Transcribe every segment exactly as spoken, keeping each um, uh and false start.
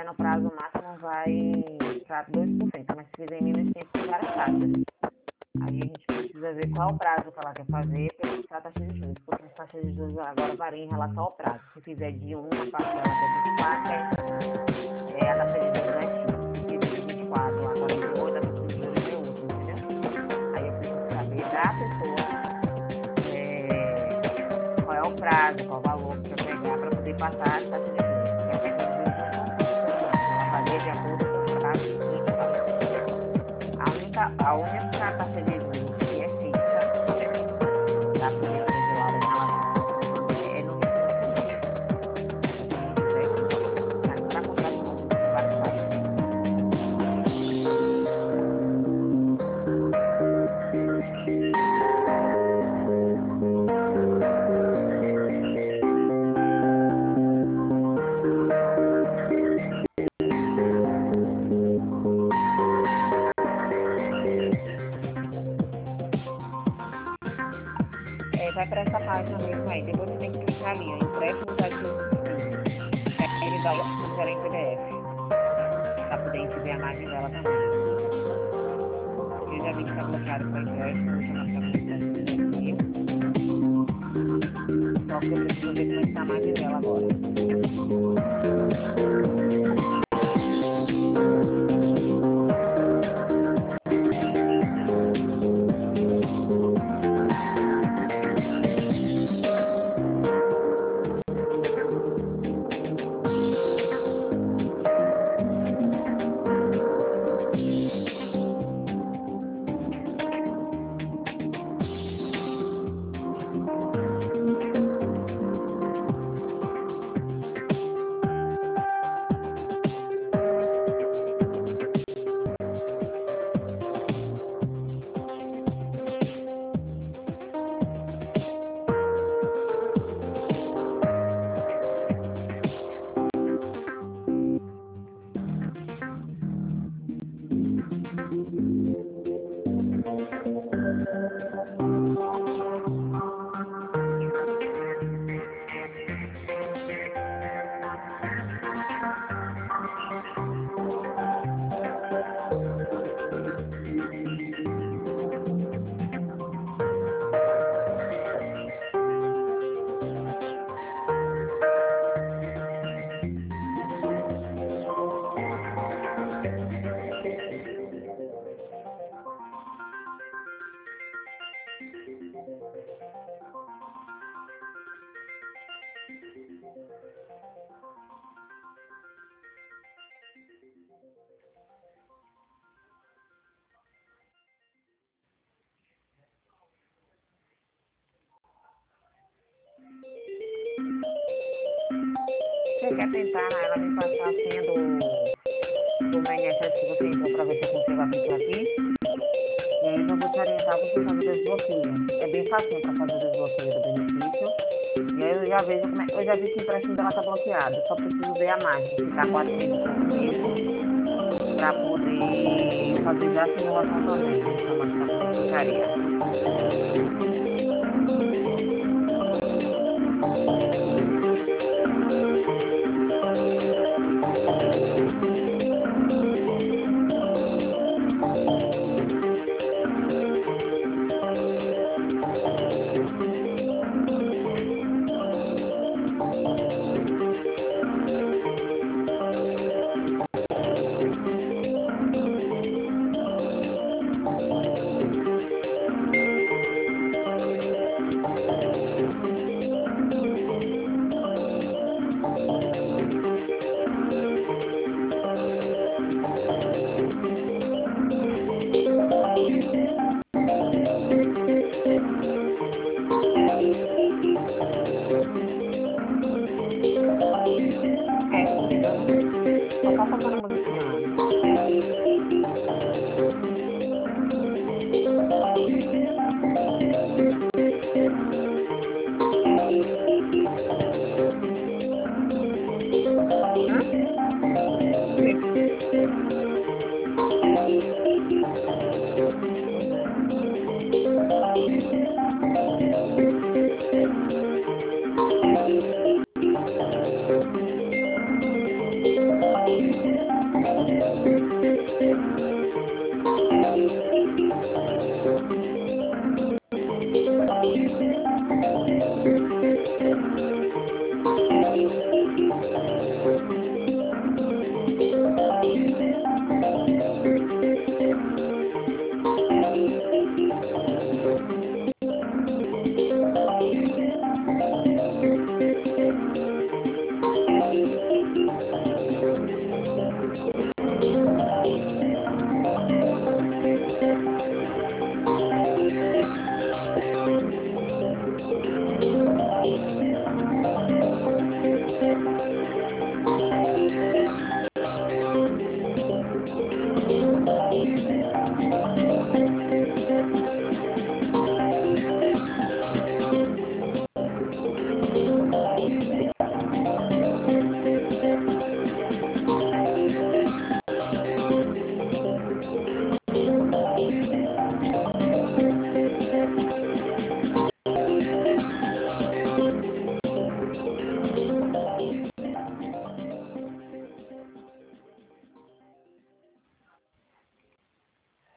fizer no prazo máximo, vai para dois por cento, mas se fizer em menos tempo, tem várias taxas. Aí a gente precisa ver qual o prazo que ela quer fazer para fixar a taxa de juros, porque as taxas de juros agora variam em relação ao prazo. Se fizer de um, a parcela até vinte e quatro, é, é a taxa de juros é X. Se fizer de vinte e quatro a quarenta e oito, a taxa de juros é outra, entendeu? Aí eu preciso saber da pessoa é, qual é o prazo, qual o valor que eu pegar para poder passar a taxa de juros. Porque a taxa de juros não funciona, ela varia de acordo com o prazo que a única, a única taxa de juros que é fixa da política de Laura em relação é no financiamento. Mas para contrato novo tem várias taxas. É, vai para essa página mesmo aí, depois você tem que clicar ali, ó, empréstimos ativos possíveis. Aí ele vai fizer em P D F, para poder a gente ver a margem dela também. Eu já vi que está bloqueado para empréstimo, vou chamar para começar aqui. Só que eu preciso ver como é que está a margem dela agora. Você quer tentar ela me passar a senha do, do M N S S que você entrou para ver se eu consigo assistir aqui? E aí eu vou te orientar você fazer o desbloqueio. É bem fácil para fazer o desbloqueio do benefício. E aí eu já vejo como é, eu já vi que o empréstimo dela está bloqueado. Só preciso ver a margem, se está quatrocentos e pouco mesmo, para poder fazer já a simulação também. Vou chamar aqui para poder ficaria.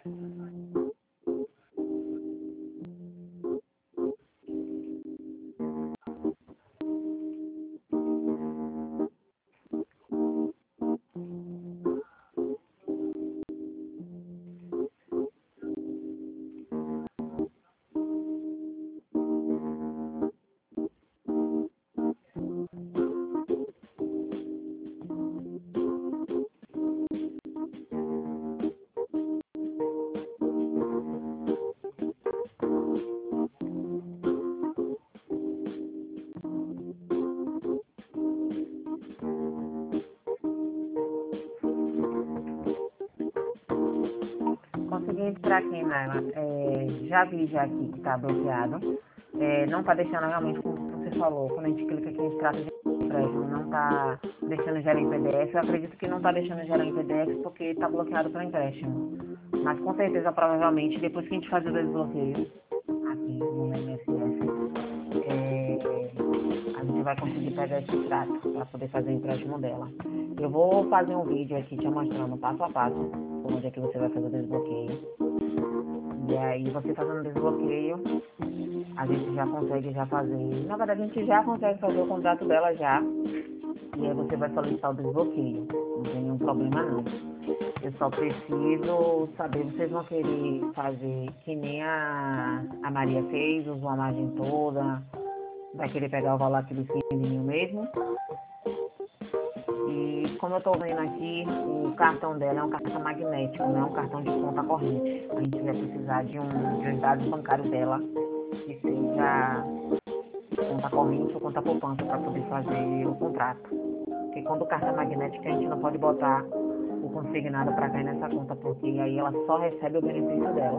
Consegui entrar aqui nela. É, já vi já aqui que está bloqueado. É, não está deixando realmente, como você falou, quando a gente clica aqui em extrato de empréstimo, não está deixando gerar em P D F. Eu acredito que não está deixando gerar em P D F porque está bloqueado para empréstimo. Mas com certeza, provavelmente, depois que a gente fazer o desbloqueio aqui no M S F, é, a gente vai conseguir pegar esse extrato para poder fazer o empréstimo dela. Eu vou fazer um vídeo aqui te mostrando passo a passo onde é que você vai fazer o desbloqueio. E aí você fazendo o desbloqueio, a gente já consegue já fazer. Na verdade a gente já consegue fazer o contrato dela já. E aí você vai solicitar o desbloqueio. Não tem nenhum problema não. Eu só preciso saber, vocês vão querer fazer que nem a, a Maria fez, usou a margem toda, vai querer pegar o valor aquele quinze mil mesmo. E como eu estou vendo aqui, o cartão dela é um cartão magnético, não é um cartão de conta corrente. A gente vai precisar de um de um dados bancários dela, que seja conta corrente ou conta poupança, para poder fazer o contrato. Porque quando o cartão é magnético, a gente não pode botar o consignado para cair nessa conta, porque aí ela só recebe o benefício dela.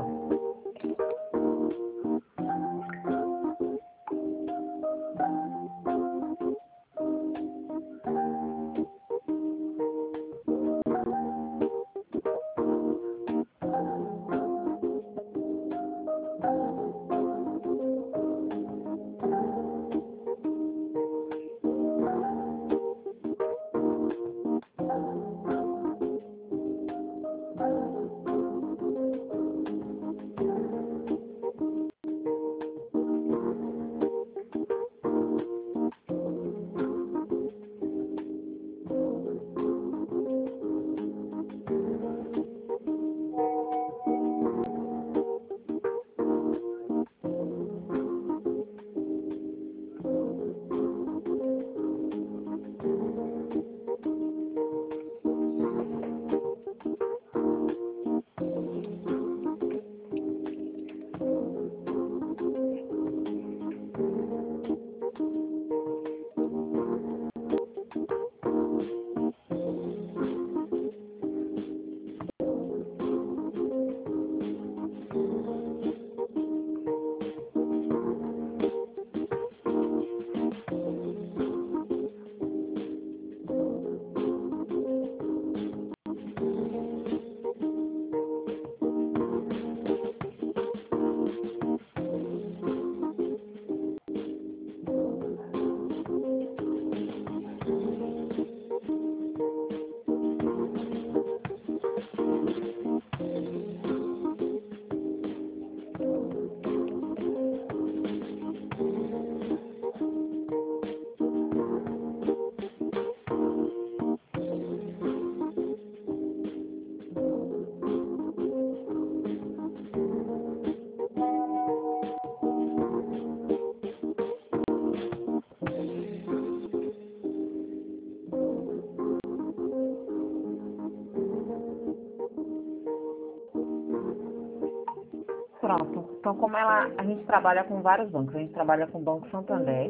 Pronto. Então, como ela, a gente trabalha com vários bancos, a gente trabalha com o Banco Santander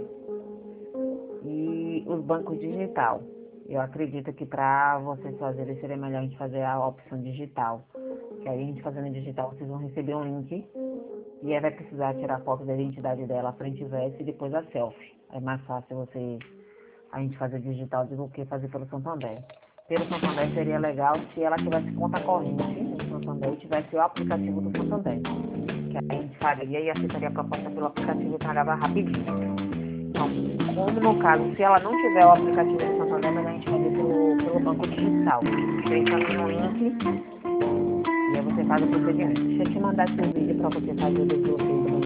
e os bancos digital. Eu acredito que para vocês fazerem seria melhor a gente fazer a opção digital. Que aí a gente fazendo digital, vocês vão receber um link e aí vai precisar tirar foto da identidade dela, frente e verso, e depois a selfie. É mais fácil você a gente fazer digital do que fazer pelo Santander. Pelo Santander seria legal se ela tivesse conta corrente no Santander e tivesse o aplicativo do Santander. Que aí a gente faria e aceitaria a proposta pelo aplicativo e pagava rapidinho. Então, como no caso, se ela não tiver o aplicativo do Santander, mas a gente fazer pelo, pelo banco digital. Você entra no link e aí você faz o procedimento. Deixa eu te mandar esse vídeo para você fazer o desbloqueio do